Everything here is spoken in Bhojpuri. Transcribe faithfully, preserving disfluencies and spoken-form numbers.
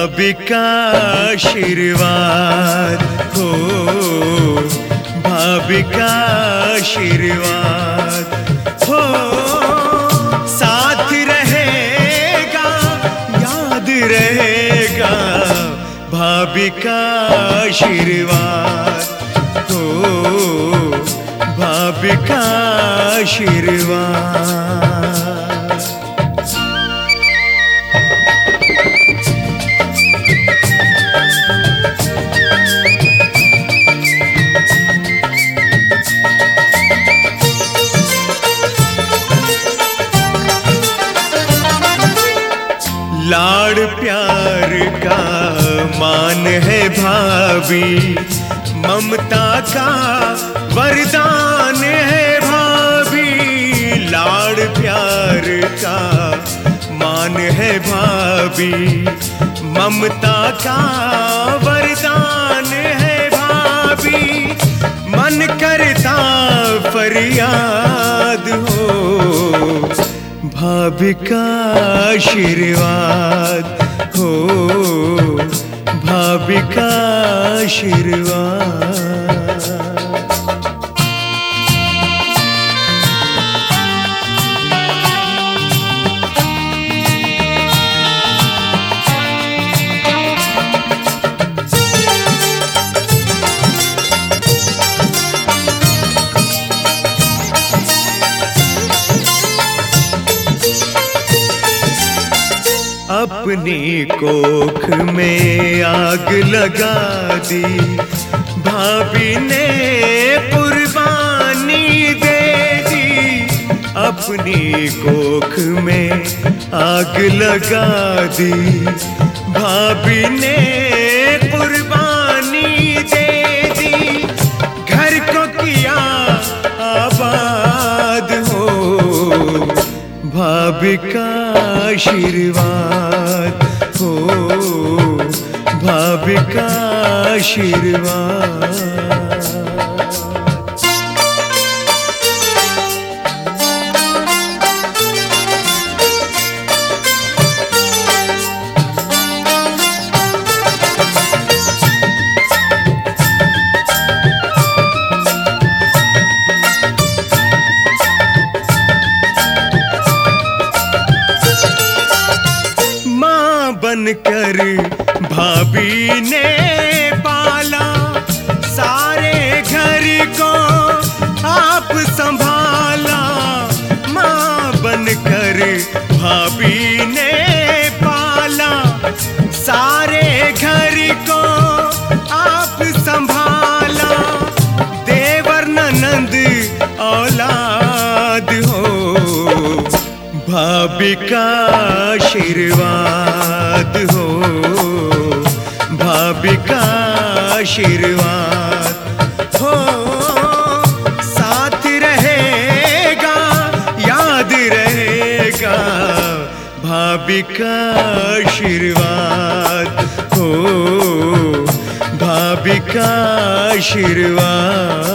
भाभी का आशीर्वाद हो, भाभी का आशीर्वाद हो, साथ रहेगा याद रहेगा भाभी का आशीर्वाद हो, भाभी का आशीर्वाद। लाड़ प्यार का मान है भाभी, ममता का वरदान है भाभी। लाड़ प्यार का मान है भाभी, ममता का वरदान है भाभी। मन करता फरियाद हो, भाभी का आशीर्वाद हो, भाभी का आशीर्वाद। अपनी कोख में आग लगा दी, भाभी ने कुर्बानी दे दी। अपनी कोख में आग लगा दी, भाभी ने कुर्बानी दे दी। घर को किया आबाद हो, भाभी का आशीर्वाद हो, भाभी का आशीर्वाद। बनकर भाभी ने पाला, सारे घर को आप संभाला। माँ बनकर भाभी ने पाला, सारे घर को आप संभाला। देवर ननंद औलाद हो, भाभी का आशीर्वाद हो, भाभी का आशीर्वाद हो। साथ रहेगा याद रहेगा भाभी का आशीर्वाद हो, भाभी का आशीर्वाद।